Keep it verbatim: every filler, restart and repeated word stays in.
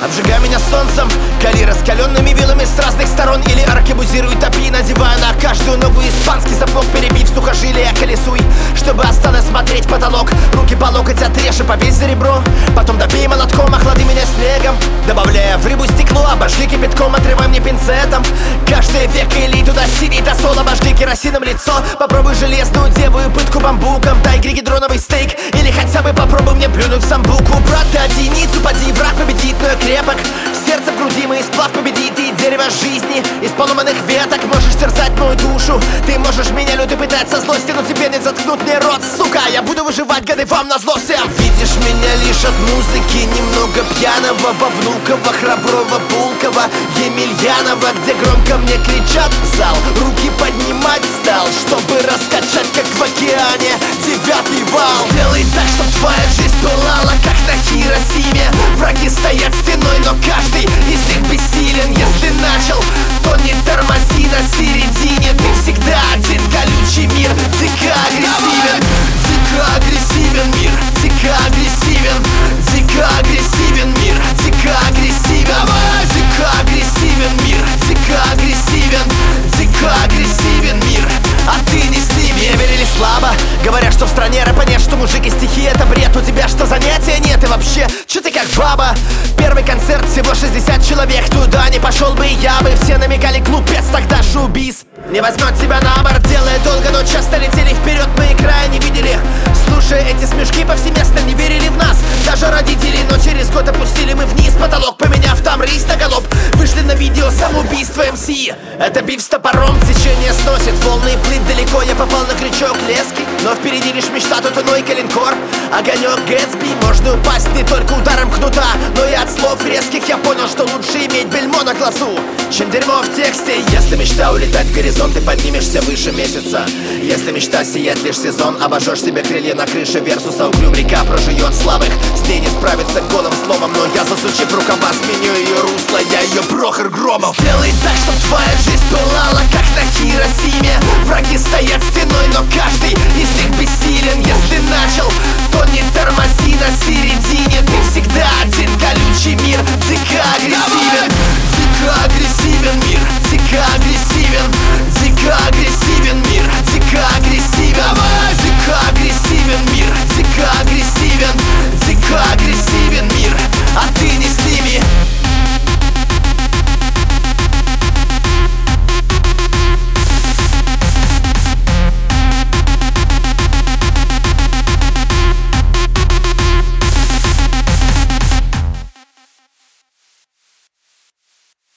Обжигай меня солнцем, кали раскаленными вилами с разных сторон. Или аркебузируй, топи, надевая на каждую ногу испанский сапог. Перебив сухожилия, колесуй, чтобы осталось смотреть потолок. Руки по локоть отрежь и повесь за ребро. Потом добей молотком, охлади меня снегом, добавляя в рыбу стекло, обожги кипятком, отрывай мне пинцетом. Каждое веко или туда синий тосол, обожги керосином лицо. Попробуй железную девую пытку бамбуком. Дай григидроновый стейк, или хотя бы попробуй мне плюнуть в самбуку. Брат, ты одиницу, поди, враг победит, но я крепок. Сердце в груди, мы сплав победит, и дерево жизни из поломанных веток. Можешь терзать мою душу, ты можешь меня люто пытать со злости, но тебе не заткнут мне рот, сука. Я буду выживать, годы вам назло всем. Видишь меня лишь от музыки, немного пьяного, во Внуково, Храброва, Пулково, Емельянова, где громко мне кричат в зал. Руки поднимать стал, чтобы раскачать, как в океане, девятый вал. Сделай так, чтоб твоя жизнь пылала, как на Хиросиме. Враги стоят стеной, но каждый из них бессилен. Если начал, то не тормози на середине. Ты всегда один, колючий мир, дико агрессивен. Дико агрессивен мир, дико агрессивен. Дико агрессивен мир, дико агрессивен. Дико агрессивен мир, дико агрессивен. Дико агрессивен мир, а ты не с ними. Мне верили слабо, говоря, что в стране рэпа нет, что мужик и стихи это бред. У тебя что, занятия нет? И вообще, чё ты как баба? Первый концерт, всего шестьдесят человек. Туда не пошел бы и я бы. Все намекали, глупец, тогда шоу-биз не возьмет тебя на борт. Делая долго, но часто летели вперед, мы и края не видели. Слушая эти смешки, повсеместно не верили в нас даже родители, но через год опустили мы вниз потолок, поменяв там рейс на галоп. Вышли на видео самоубийство эм си. Это биф с топором, течение сносит волны, плыть далеко, я попал на крючок лески. Но впереди лишь мечта, тут иной калинкор. Огонек Гэтсби, можно упасть не только ударом кнута, но и от слов резких я понял, что лучше иметь бельмо на глазу, чем дерьмо в тексте. Если мечта улетать в горизонт, ты поднимешься выше месяца. Если мечта сиять лишь сезон, обожжешь себе крылья на крыше Версуса. Углем река прожует слабых, с ней не справиться голым словом. Но я, засучив рукава, сменю ее русло, я ее Прохор Громов. Сделай так, чтоб твоя жизнь пылала, как на Хиросиме. Враги стоят стеной, но каждый из них бессилен. Если начал, то не тормози на середине. Ты всегда один, колючий мир, дико агрессивен.